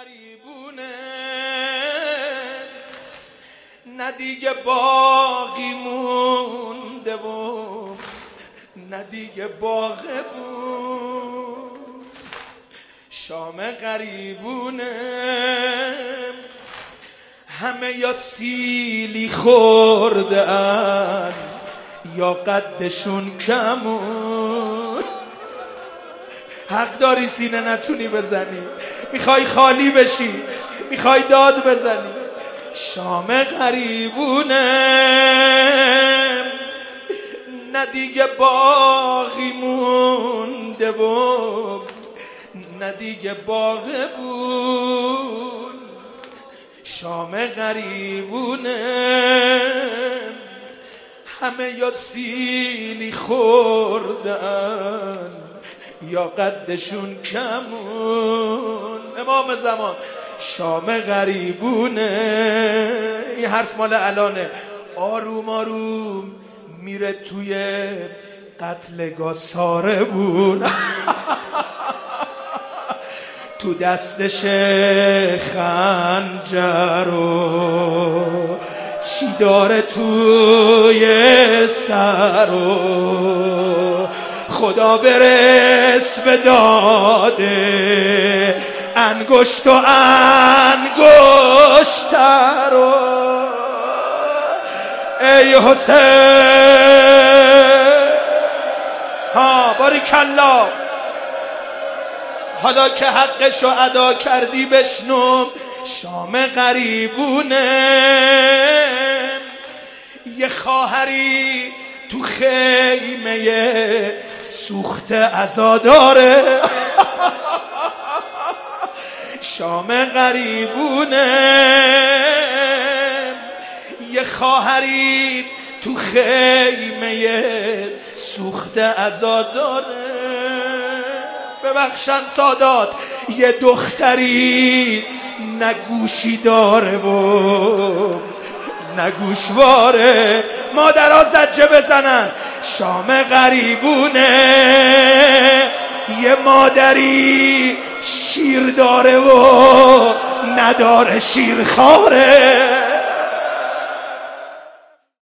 غریبونه نه دیگه باقی مونده و نه دیگه باغه بود. شام غریبونه همه یا سیلی خوردن یا قدشون کمون. حق داری سینه نتونی بزنی، میخوای خالی بشی، میخوای داد بزنی. شام غریبونه نه دیگه باقی مونده و نه دیگه باغه بود. شام غریبونه همه یا سیلی خوردن یا قدشون کمون. امام زمان شام غریبونه. این حرف مال الانه. آروم آروم میره توی قتلگاه ساربون. تو دستش خنجر و چی داره توی سر و خدا برس به داده انگشت و انگشتر و ای حسین ها باریکالله. حالا که حقشو ادا کردی بشنو. شام غریبونه یه خواهری تو خیمه سوخته عزاداره. شام غریبونه یه خواهری تو خیمه سوخته عزاداره. ببخشن سادات یه دختری نگوشی داره و نگوشواره. مادرها زجه بزنن. شام غریبونه یه مادری شیر داره و نداره شیرخواره.